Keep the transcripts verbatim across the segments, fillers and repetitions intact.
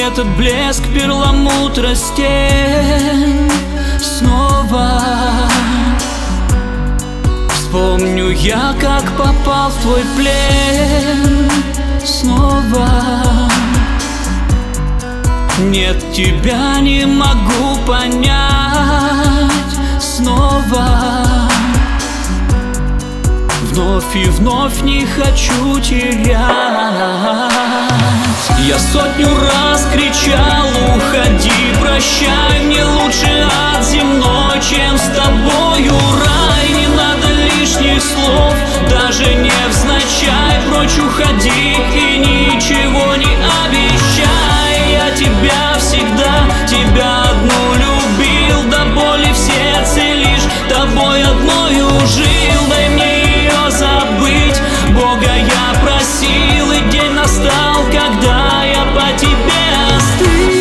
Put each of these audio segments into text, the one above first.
этот блеск перламутра стен снова. Вспомню я, как попал в твой плен снова. Нет, тебя не могу понять снова. Вновь и вновь не хочу терять. Я сотню раз кричал: уходи, прощай, мне лучше ад земной, чем с тобою рай. Не надо лишних слов, даже невзначай, прочь уходи и ничего не обещай. Я тебя всегда, тебя одну любил, до боли в сердце лишь тобой одною жил. Дай мне ее забыть, Бога я просил, и день настал, когда я по тебе остыл.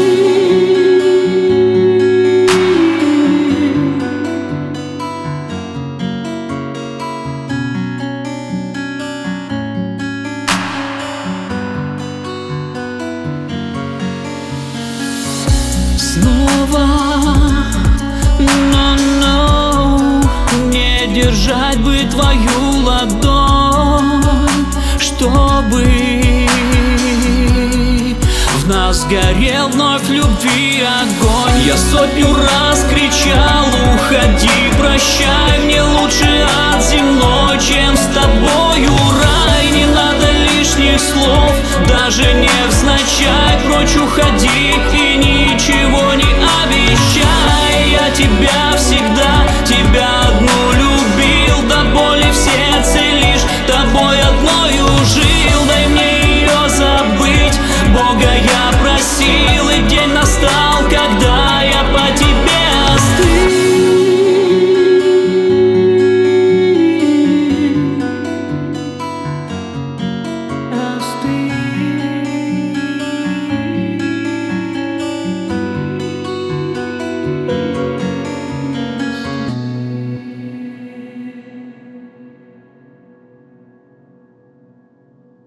Снова, no, no, не держать бы твою ладонь, чтобы в нас горел вновь любви огонь. Я сотню раз кричал: уходи, прощай,